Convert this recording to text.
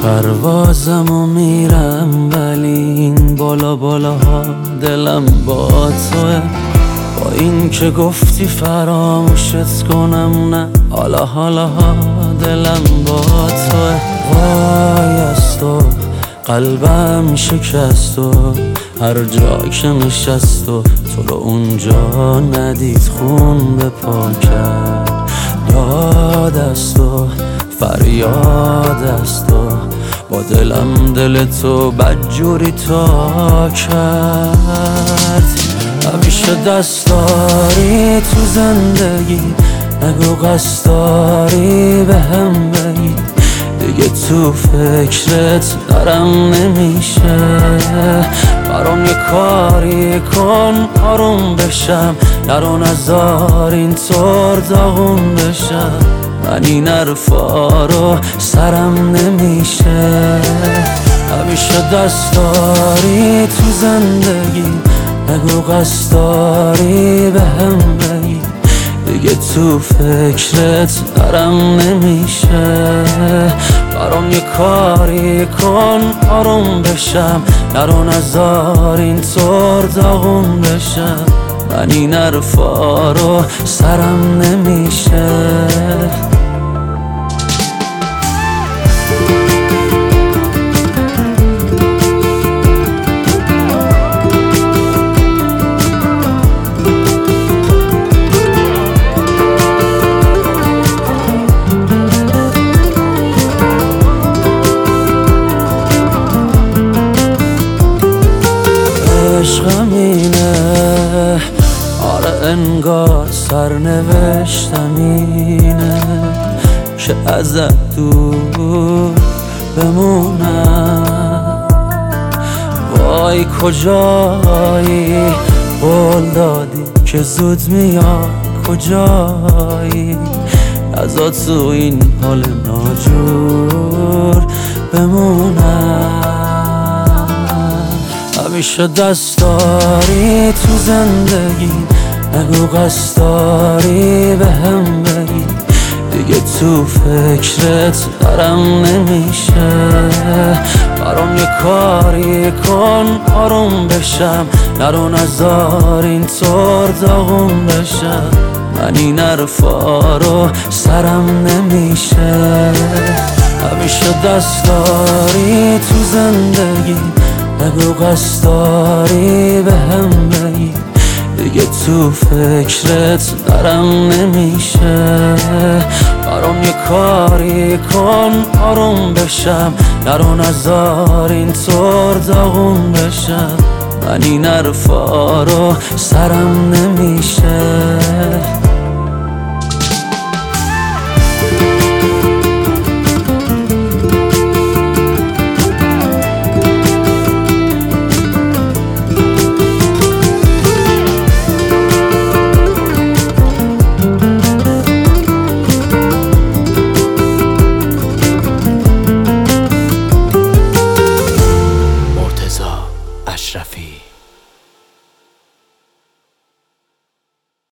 پروازم و میرم ولی این بالا بالاها دلم با توه. با این که گفتی فراموشت کنم نه، حالا حالاها دلم با توه. وای از تو قلبم شکست و هر جا که نشست و تو رو اونجا ندید خون به پا کرد. داد از تو فریاد از تو با دلم دل تو بدجوری تا کرد. همیشه دست داری تو زندگی، نگو قصد داری به هم بگی. دیگه تو فکرت نرم نمیشه، برام یه کاری کن آروم بشم. نرو نزار اینطور داغون بشم، من این حرفا رو سرم نمیشه. همیشه دست داری تو زندگی، نگو قصد داری به هم بگی. دیگه تو فکرت نرم نمیشه، برام یه کاری کن آروم بشم. نرو نزار اینطور داغون بشم، من این حرفا رو سرم نمیشه. عشقم اینه، آره انگار سرنوشتم اینه که ازت دور بمونم. وای کجایی قول دادی که زود میاد، کجایی ازا تو این حال ناجور بمونم. همیشه دست داری تو زندگی، نگو قصد داری به هم بگی. دیگه تو فکرت نرم نمیشه، برام یه کاری کن آروم بشم. نرو نزار اینطور داغون بشم، من این حرفا رو سرم نمیشه. همیشه دست داری تو زندگی، نگو قصد داری به هم بگی. دیگه تو فکرت نرم نمیشه، برام یه کاری کن آروم بشم. نرو نزار اینطور داغون بشم، من این حرفا رو سرم نمیشه.